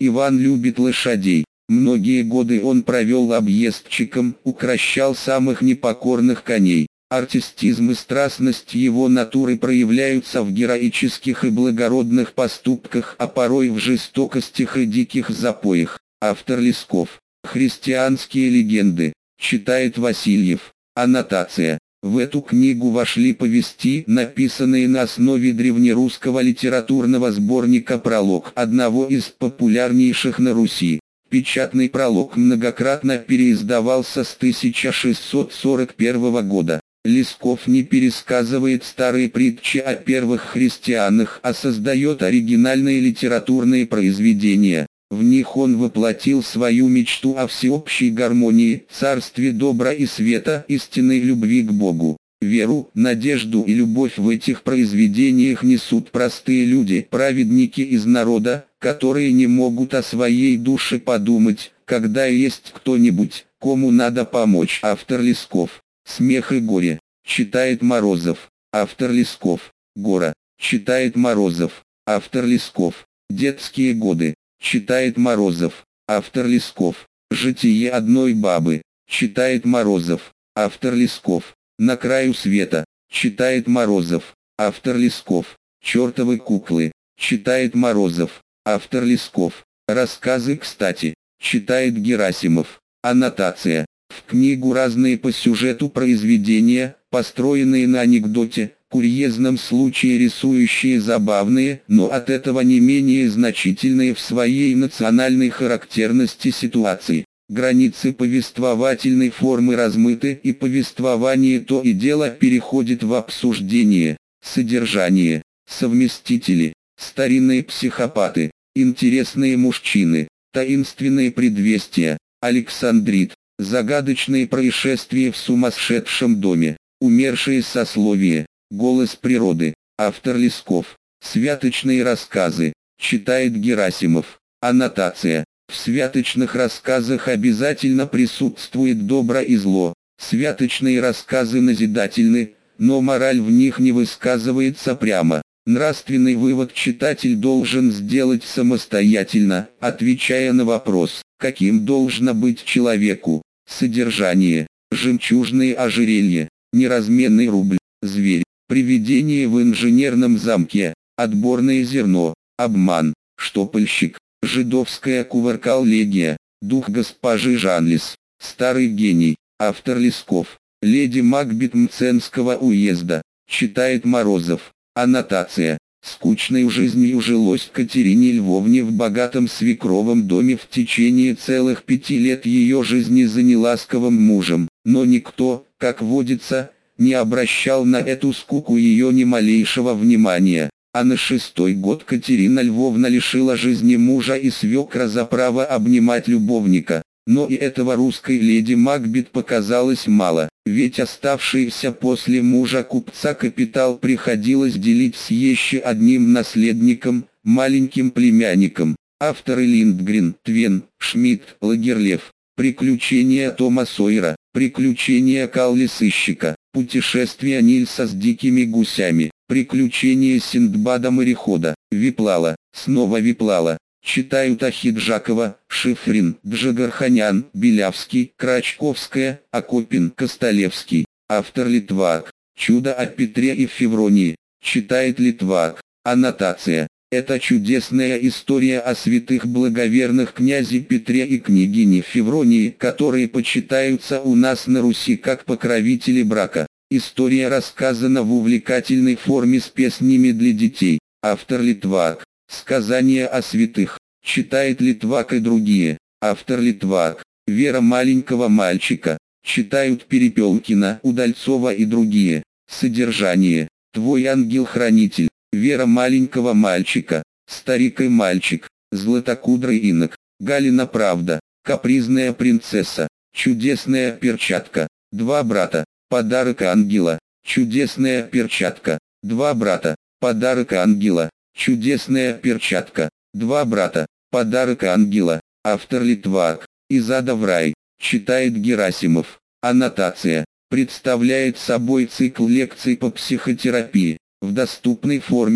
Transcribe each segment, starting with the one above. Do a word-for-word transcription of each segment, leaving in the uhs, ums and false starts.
Иван любит лошадей. Многие годы он провел объездчиком, укращал самых непокорных коней. Артистизм и страстность его натуры проявляются в героических и благородных поступках, а порой в жестокостях и диких запоях. Автор Лесков. Христианские легенды. Читает Васильев. Аннотация. В эту книгу вошли повести, написанные на основе древнерусского литературного сборника «Пролог», одного из популярнейших на Руси. Печатный пролог многократно переиздавался с тысяча шестьсот сорок первого года. Лесков не пересказывает старые притчи о первых христианах, а создает оригинальные литературные произведения. В них он воплотил свою мечту о всеобщей гармонии, царстве добра и света, истинной любви к Богу. Веру, надежду и любовь в этих произведениях несут простые люди, праведники из народа, которые не могут о своей душе подумать, когда есть кто-нибудь, кому надо помочь. Автор Лесков. Смех и горе. Читает Морозов. Автор Лесков. Гора. Читает Морозов. Автор Лесков. Детские годы. Читает Морозов. Автор Лесков. Житие одной бабы. Читает Морозов. Автор Лесков. На краю света. Читает Морозов. Автор Лесков. Чертовы куклы. Читает Морозов. Автор Лесков. Рассказы кстати. Читает Герасимов. Аннотация. В книгу разные по сюжету произведения, построенные на анекдоте, курьезном случае рисующие забавные, но от этого не менее значительные в своей национальной характерности ситуации. Границы повествовательной формы размыты, и повествование то и дело переходит в обсуждение. Содержание. Совместители. Старинные психопаты. Интересные мужчины. Таинственные предвестия. Александрит. Загадочные происшествия в сумасшедшем доме. Умершие сословия. Голос природы. Автор Лесков. Святочные рассказы. Читает Герасимов. Аннотация. В святочных рассказах обязательно присутствует добро и зло. Святочные рассказы назидательны, но мораль в них не высказывается прямо. Нравственный вывод читатель должен сделать самостоятельно, отвечая на вопрос, каким должно быть человеку. Содержание. Жемчужные ожерелья. Неразменный рубль. Зверь. Привидение в инженерном замке. Отборное зерно. Обман. Штопольщик. Жидовская кувыркалегия. Дух госпожи Жанлис. Старый гений. Автор Лесков. Леди Макбет Мценского уезда. Читает Морозов. Аннотация. Скучной жизнью жилось Катерине Львовне в богатом свекровом доме. В течение целых пяти лет ее жизни за неласковым мужем, но никто, как водится, не обращал на эту скуку ее ни малейшего внимания. А на шестой год Катерина Львовна лишила жизни мужа и свекра за право обнимать любовника. Но и этого русской леди Макбет показалось мало, ведь оставшийся после мужа купца капитал приходилось делить с еще одним наследником, маленьким племянником. Авторы Линдгрен, Твен, Шмидт, Лагерлев. Приключения Тома Сойера, Приключения Калли-сыщика, Путешествия Нильса с дикими гусями, Приключения Синдбада-морехода, Виплала, снова Виплала. Читают Ахиджакова, Шифрин, Джигарханян, Белявский, Крачковская, Акопин, Костолевский. Автор Литвак. Чудо о Петре и Февронии. Читает Литвак. Аннотация. Это чудесная история о святых благоверных князе Петре и княгине Февронии, которые почитаются у нас на Руси как покровители брака. История рассказана в увлекательной форме с песнями для детей. Автор Литвак. Сказания о святых. Читает Литвак и другие. Автор Литвак. Вера маленького мальчика. Читают Перепелкина, Удальцова и другие. Содержание. Твой ангел-хранитель. Вера маленького мальчика. Старик и мальчик. Златокудрый инок. Галина правда. Капризная принцесса. Чудесная перчатка. Два брата. Подарок ангела. Чудесная перчатка. Два брата. Подарок ангела. Чудесная перчатка. Два брата. Подарок ангела. Автор Литвак. Из ада в рай. Читает Герасимов. Аннотация. Представляет собой цикл лекций по психотерапии. В доступной форме,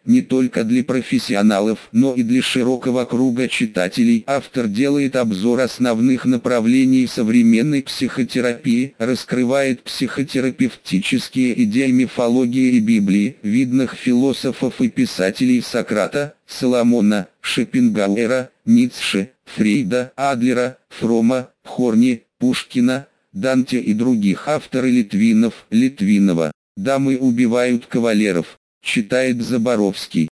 не только для профессионалов, но и для широкого круга читателей. Автор делает обзор основных направлений современной психотерапии, раскрывает психотерапевтические идеи мифологии и Библии, видных философов и писателей Сократа, Соломона, Шопенгауэра, Ницше, Фрейда, Адлера, Фрома, Хорни, Пушкина, Данте и других. Авторы Литвинов, Литвинова. «Дамы убивают кавалеров», читает Заборовский.